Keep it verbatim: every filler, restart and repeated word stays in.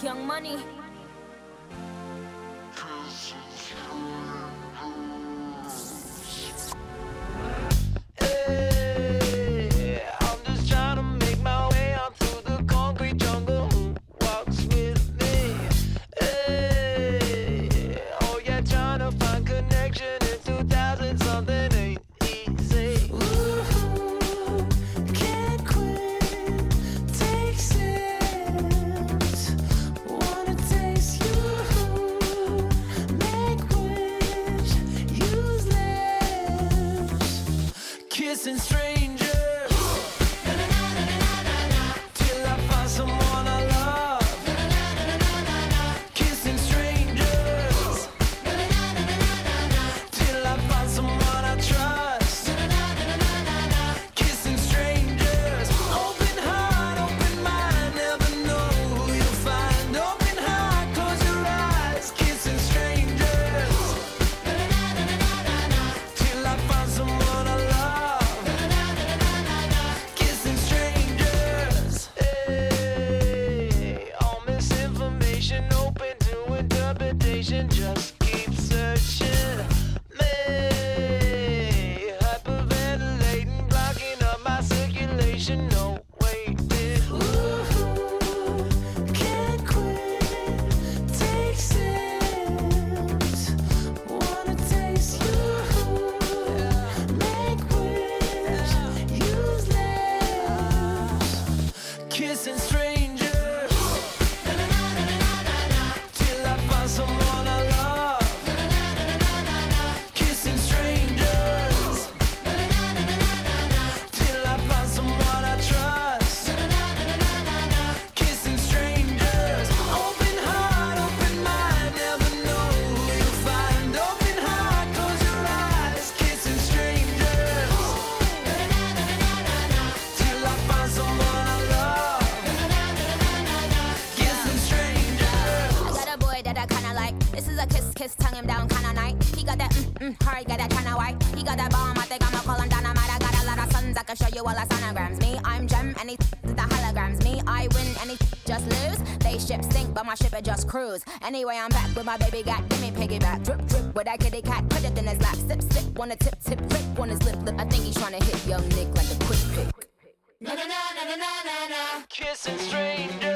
Young Money. Hey, I'm just trying to make my way out through the concrete jungle. Who walks with me? Hey, oh yeah, trying to find connection in two thousand something ain't easy. Ooh, can't quit, take sips, wanna taste you, make wish, use lips, kissing strangers till I find someone I love. Kissing strangers till I find someone I trust. Kissing strangers, open heart, open mind, never know who you'll find. Open heart, close your eyes. Kissing strangers till I find someone I love. Kissing strangers, hey, all misinformation open to interpretation. Just keep searching. Me, hyperventilating, blocking up my circulation. No waiting. Ooh, can't quit, take sips, wanna taste you, make wish, use lips, kissing strangers till I find someone I love. Kissing strangers till I find someone I trust. Kissing strangers, open heart, open mind, never know who you'll find. Open heart, close your eyes. Kissing strangers till I find someone I love. Kissing strangers. I got a boy that I kinda like. This is a kiss, kiss, tongue him down kinda night. He got that mm, mm, hard, got that kinda white. He got that bomb, I think I'ma call him dynamite. I got a lot of sons, I can show you all the sonograms. Me, I'm gem, any the holograms. Me, I win, any just lose. They ship sink, but my ship it just cruise. Anyway, I'm back with my baby got, give me piggyback. Drip, drip, with that kitty cat, put it in his lap. Sip, sip, wanna tip, tip, rip on his lip, lip. I think he's tryna hit young Nick like a quick pick. Kissing strangers